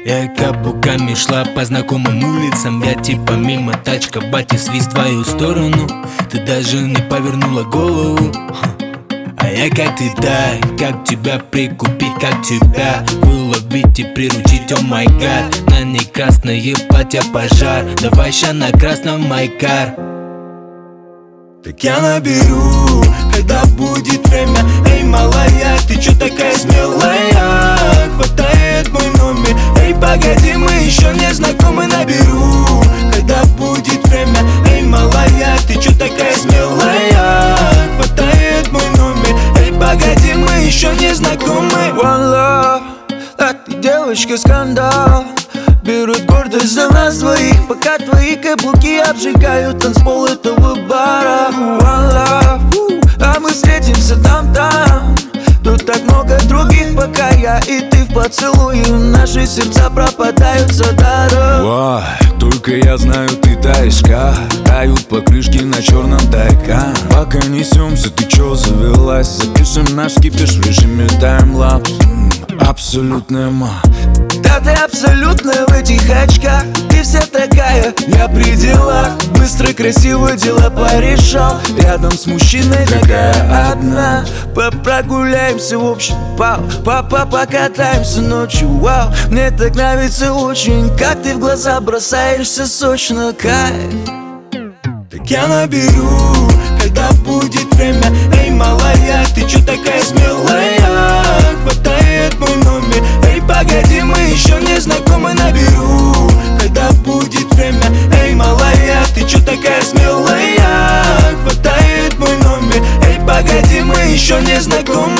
Я каблуками шла по знакомым улицам. Я типа мимо, тачка, батя, свист в твою сторону. Ты даже не повернула голову. А я как ты, да, как тебя прикупить, как тебя выловить и приручить, о май гад. На ней красное платье пожар, давай ща на красном майкар. Так я наберу, когда будет время. Эй, малая, ты чё такая смелая? Хватает мой номер. Эй, погоди, мы еще не знакомы. Наберу, когда будет время. Эй, малая, ты чё такая смелая? Хватает мой номер. Эй, погоди, мы еще не знакомы. One love, а ты девочка скандал. Берут гордость за нас двоих, пока твои каблуки обжигают танцпол этого бара. One love, а мы встретимся там. Тут так много других, пока я и ты в поцелуе. Наши сердца пропадают за даром. Только я знаю, ты таишка. Тают покрышки на черном тайкан. Пока несемся, ты чё завелась? Запишем наш кипиш в режиме таймлапс. Абсолютная ма. Да ты абсолютно в этих очках. Ты вся такая, я при делах. Быстро, красиво дела порешал. Рядом с мужчиной такая одна. Прогуляемся в общем, покатаемся ночью. Вау, мне так нравится очень, как ты в глаза бросаешься сочно, кайф. Так я наберу, когда будет время. Эй, малая, ты чё такая смелая? Хватает мой номер. Эй, погоди, мы еще не знакомы. Наберу, когда будет время. Эй, малая, ты чё такая смелая? Хватает мой номер. Эй, погоди, мы еще не знакомы.